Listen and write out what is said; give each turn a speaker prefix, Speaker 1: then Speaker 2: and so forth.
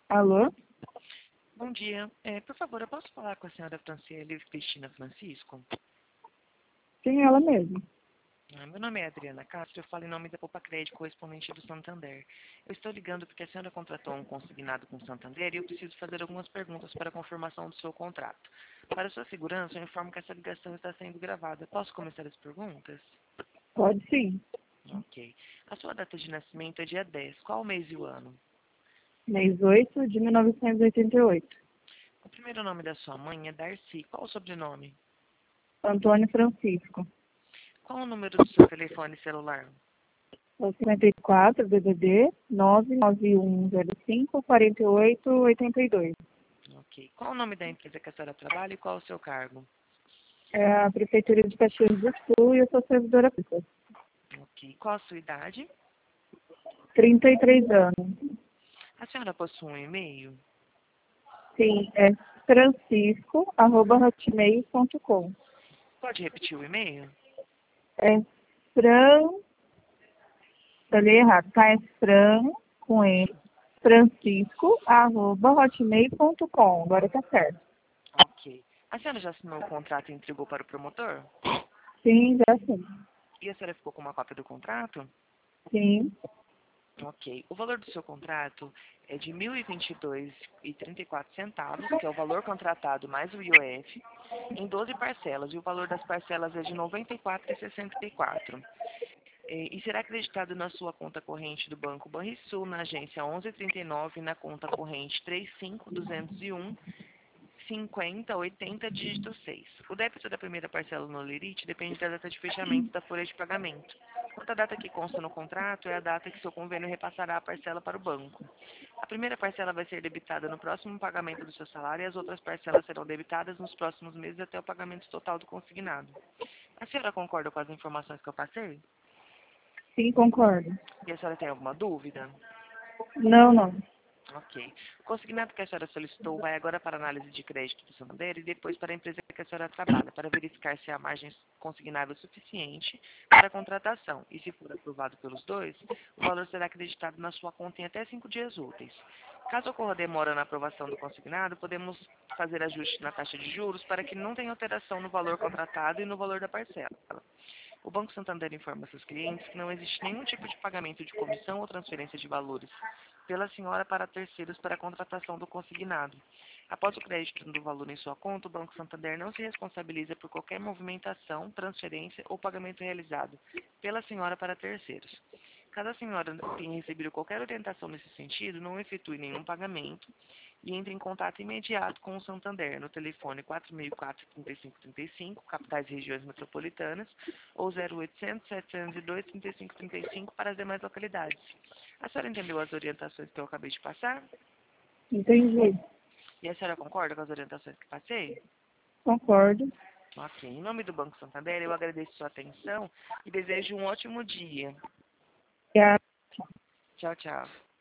Speaker 1: Alô?
Speaker 2: Bom dia. Por favor, eu posso falar com a senhora Franciele Cristina Francisco?
Speaker 1: Sim, ela mesma.
Speaker 2: Meu nome é Adriana Castro, eu falo em nome da Poupa Crédito, correspondente do Santander. Eu estou ligando porque a senhora contratou um consignado com o Santander e eu preciso fazer algumas perguntas para a confirmação do seu contrato. Para sua segurança, eu informo que essa ligação está sendo gravada. Posso começar as perguntas?
Speaker 1: Pode sim.
Speaker 2: Ok. A sua data de nascimento é dia 10. Qual o mês e o ano?
Speaker 1: Mês 8 de 1988.
Speaker 2: O primeiro nome da sua mãe é Darcy. Qual o sobrenome?
Speaker 1: Antônio Francisco.
Speaker 2: Qual o número do seu telefone celular?
Speaker 1: É o 54 DDD 99105 4882.
Speaker 2: Ok. Qual o nome da empresa que a senhora trabalha e qual o seu cargo?
Speaker 1: É a Prefeitura de Caxias do Sul e eu sou servidora pública.
Speaker 2: Ok. Qual a sua idade?
Speaker 1: 33 anos.
Speaker 2: A senhora possui um e-mail?
Speaker 1: Sim, é francisco@hotmail.com.
Speaker 2: Pode repetir o e-mail?
Speaker 1: É Fran, falei errado, tá? É Fran, com E, francisco@hotmail.com. Agora tá certo.
Speaker 2: Ok. A senhora já assinou o contrato e entregou para o promotor?
Speaker 1: Sim, já sim.
Speaker 2: E a senhora ficou com uma cópia do contrato?
Speaker 1: Sim.
Speaker 2: Ok. O valor do seu contrato é de R$ 1.022,34, que é o valor contratado mais o IOF, em 12 parcelas, e o valor das parcelas é de R$ 94,64. E será acreditado na sua conta corrente do Banco Banrisul, na agência 1139, na conta corrente 35201 5080 dígito 6. O débito da primeira parcela no Lerite depende da data de fechamento da folha de pagamento. Quanto à data que consta no contrato, é a data que seu convênio repassará a parcela para o banco. A primeira parcela vai ser debitada no próximo pagamento do seu salário e as outras parcelas serão debitadas nos próximos meses até o pagamento total do consignado. A senhora concorda com as informações que eu passei?
Speaker 1: Sim, concordo.
Speaker 2: E a senhora tem alguma dúvida?
Speaker 1: Não, não.
Speaker 2: Ok. O consignado que a senhora solicitou vai agora para a análise de crédito do Santander e depois para a empresa que a senhora trabalha, para verificar se há margem consignável suficiente para a contratação. E se for aprovado pelos dois, o valor será acreditado na sua conta em até 5 dias úteis. Caso ocorra demora na aprovação do consignado, podemos fazer ajustes na taxa de juros para que não tenha alteração no valor contratado e no valor da parcela. O Banco Santander informa seus clientes que não existe nenhum tipo de pagamento de comissão ou transferência de valores pela senhora para terceiros para a contratação do consignado. Após o crédito do valor em sua conta, o Banco Santander não se responsabiliza por qualquer movimentação, transferência ou pagamento realizado pela senhora para terceiros. Caso a senhora tenha recebido qualquer orientação nesse sentido, não efetue nenhum pagamento e entre em contato imediato com o Santander no telefone 4004-3535, capitais e regiões metropolitanas, ou 0800-702-3535 para as demais localidades. A senhora entendeu as orientações que eu acabei de passar?
Speaker 1: Entendi.
Speaker 2: E a senhora concorda com as orientações que passei?
Speaker 1: Concordo.
Speaker 2: Ok. Em nome do Banco Santander, eu agradeço sua atenção e desejo um ótimo dia.
Speaker 1: E a
Speaker 2: Tchau, tchau.